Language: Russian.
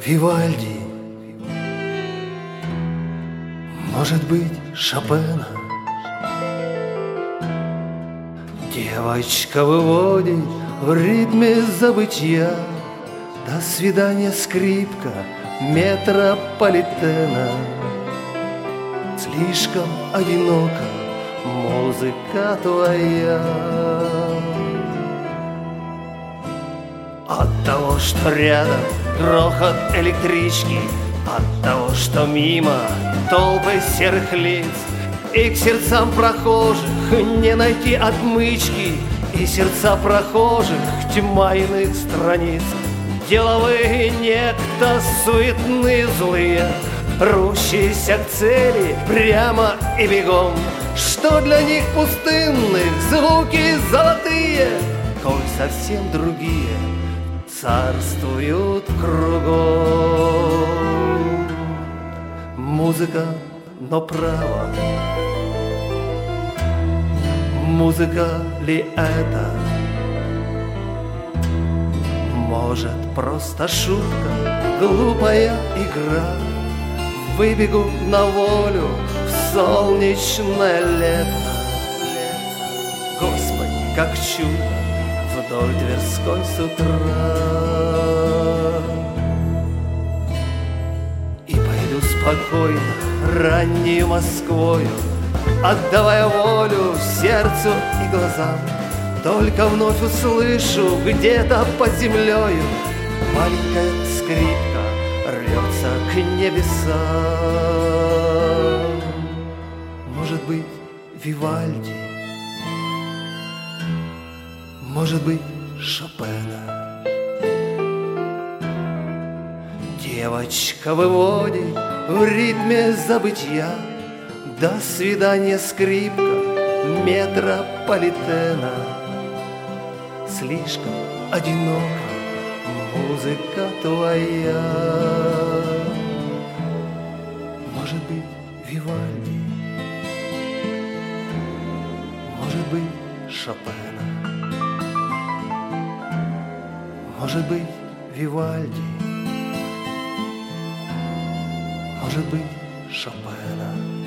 Вивальди, может быть, Шопена. Девочка выводит в ритме забытья. До свидания, скрипка метрополитена. Слишком одинока музыка твоя. От того, что рядом грохот электрички, от того, что мимо толпы серых лиц, и к сердцам прохожих не найти отмычки, и сердца прохожих тьма иных страниц. Деловые некто суетные злые, рвущиеся к цели прямо и бегом. Что для них пустынных звуки золотые, коль совсем другие царствуют кругом. Музыка, но право, музыка ли это? Может, просто шутка, глупая игра. Выбегу на волю в солнечное лето. Господи, как чудо вдоль Тверской с утра. И пойду спокойно раннею Москвою, отдавая волю сердцу и глазам. Только вновь услышу где-то под землею маленькая скрипка рвется к небесам. Может быть, Вивальди, может быть, Шопена. Девочка выводит в ритме забытья. До свидания, скрипка метрополитена. Слишком одинока музыка твоя. Может быть, Вивальди, может быть, Шопена. Может быть, Вивальди, может быть, Шопена.